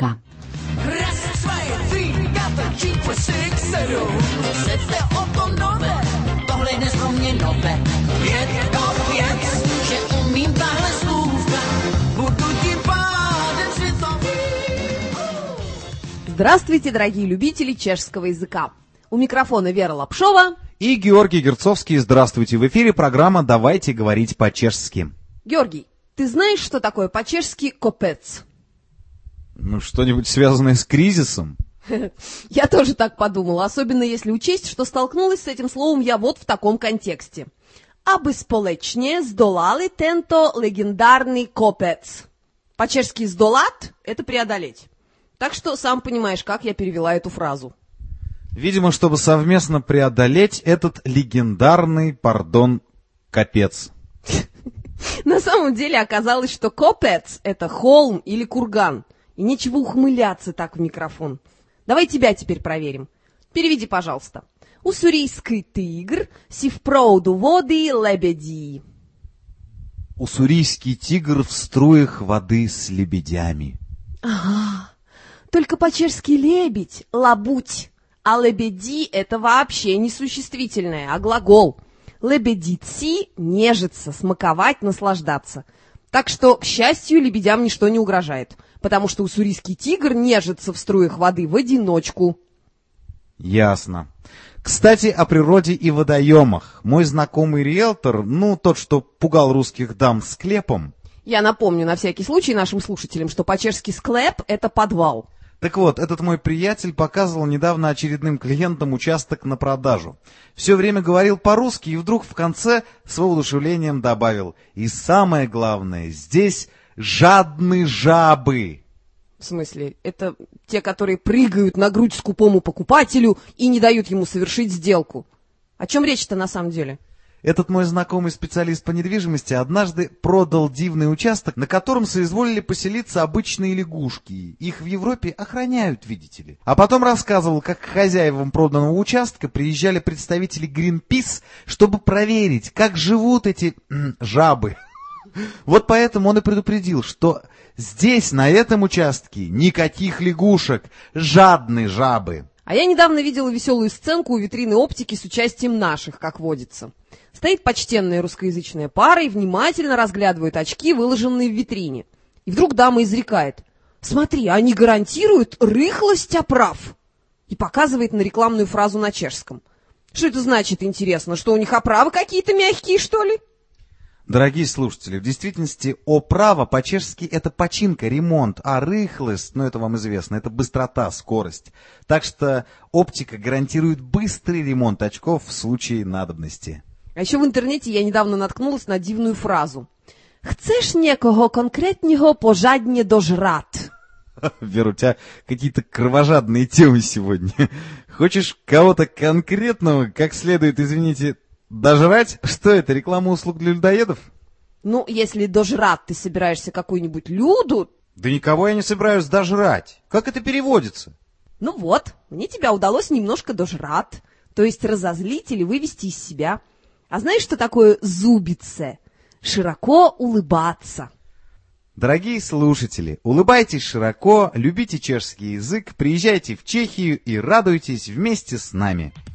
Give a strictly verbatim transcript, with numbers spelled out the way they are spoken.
языка. Здравствуйте, дорогие любители чешского языка. У микрофона Вера Лапшова и Георгий Герцовский. Здравствуйте. В эфире программа «Давайте говорить по-чешски». Георгий, ты знаешь, что такое по-чешски «копец»? Ну, что-нибудь связанное с кризисом? Я тоже так подумала, особенно если учесть, что столкнулась с этим словом я вот в таком контексте. Аби сполечне сдолали тенто легендарный копец. По-чешски «сдолат» — это преодолеть. Так что сам понимаешь, как я перевела эту фразу. Видимо, чтобы совместно преодолеть этот легендарный, пардон, капец. На самом деле оказалось, что копец — это холм или курган. И нечего ухмыляться так в микрофон. Давай тебя теперь проверим. Переведи, пожалуйста. Уссурийский тигр си впровду воды лебеди. Уссурийский тигр в струях воды с лебедями. Ага. Только по-чешски лебедь, лабуть. А лебеди — это вообще не существительное, а глагол. Лебедици — нежиться, смаковать, наслаждаться. Так что, к счастью, лебедям ничто не угрожает, потому что уссурийский тигр нежится в струях воды в одиночку. Ясно. Кстати, о природе и водоемах. Мой знакомый риэлтор, ну, тот, что пугал русских дам склепом. Я напомню на всякий случай нашим слушателям, что по-чешски «склеп» — это подвал. Так вот, этот мой приятель показывал недавно очередным клиентам участок на продажу. Все время говорил по-русски и вдруг в конце с воодушевлением добавил: «И самое главное, здесь жадные жабы». В смысле, это те, которые прыгают на грудь скупому покупателю и не дают ему совершить сделку. О чем речь-то на самом деле? Этот мой знакомый специалист по недвижимости однажды продал дивный участок, на котором соизволили поселиться обычные лягушки. Их в Европе охраняют, видите ли. А потом рассказывал, как к хозяевам проданного участка приезжали представители Greenpeace, чтобы проверить, как живут эти м, жабы. Вот поэтому он и предупредил, что здесь, на этом участке, никаких лягушек, жадные жабы. А я недавно видела веселую сценку у витрины оптики с участием наших, как водится. Стоит почтенная русскоязычная пара и внимательно разглядывает очки, выложенные в витрине. И вдруг дама изрекает: «Смотри, они гарантируют рыхлость оправ!» И показывает на рекламную фразу на чешском. Что это значит, интересно? Что у них оправы какие-то мягкие, что ли? Дорогие слушатели, в действительности оправа по-чешски это починка, ремонт, а рыхлость, ну это вам известно, это быстрота, скорость. Так что оптика гарантирует быстрый ремонт очков в случае надобности. А еще в интернете я недавно наткнулась на дивную фразу. «Chcesz некого конкретного пожаднее дожрать?» Вера, у тебя какие-то кровожадные темы сегодня. Хочешь кого-то конкретного, как следует, извините, дожрать? Что это, реклама услуг для людоедов? Ну, если дожрать ты собираешься какую-нибудь люду... Да никого я не собираюсь дожрать. Как это переводится? Ну вот, мне тебя удалось немножко дожрать, то есть разозлить или вывести из себя. А знаешь, что такое зубице? Широко улыбаться. Дорогие слушатели, улыбайтесь широко, любите чешский язык, приезжайте в Чехию и радуйтесь вместе с нами.